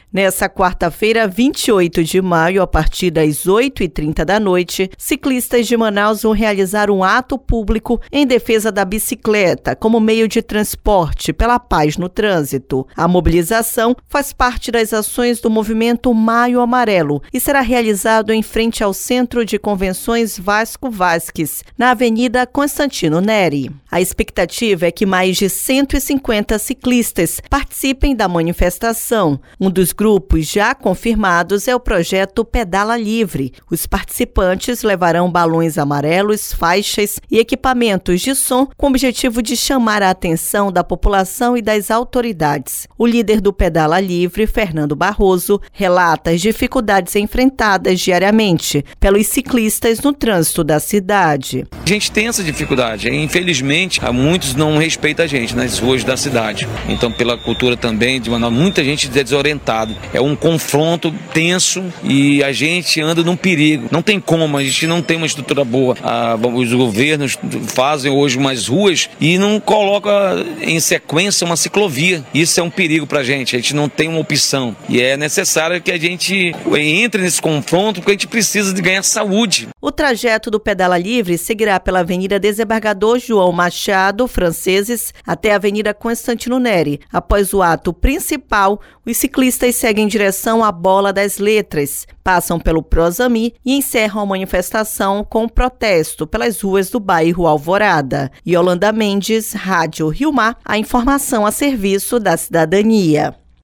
Nessa quarta-feira, 28 de maio, a partir das 8h30 da noite, ciclistas de Manaus vão realizar um ato público em defesa da bicicleta como meio de transporte pela paz no trânsito. A mobilização faz parte das ações do movimento Maio Amarelo e será realizado em frente ao Centro de Convenções Vasco Vasques, na Avenida Constantino Neri. A expectativa é que mais de 150 ciclistas participem da manifestação. Um dos grupos já confirmados é o projeto Pedala Livre. Os participantes levarão balões amarelos, faixas e equipamentos de som com o objetivo de chamar a atenção da população e das autoridades. O líder do Pedala Livre, Fernando Barroso, relata as dificuldades enfrentadas diariamente pelos ciclistas no trânsito da cidade. A gente tem essa dificuldade. Infelizmente, muitos não respeitam a gente nas ruas da cidade. Então, pela cultura também de Manaus, muita gente desorientada. É um confronto tenso e a gente anda num perigo. Não tem como, a gente não tem uma estrutura boa. Os governos fazem hoje umas ruas e não colocam em sequência uma ciclovia. Isso é um perigo pra gente. A gente não tem uma opção. E é necessário que a gente entre nesse confronto porque a gente precisa de ganhar saúde. O trajeto do Pedala Livre seguirá pela Avenida Desembargador João Machado, Franceses, até a Avenida Constantino Neri. Após o ato principal, os ciclistas seguem em direção à Bola das Letras, passam pelo Prosami e encerram a manifestação com um protesto pelas ruas do bairro Alvorada. Yolanda Mendes, Rádio Rio Mar, a informação a serviço da cidadania.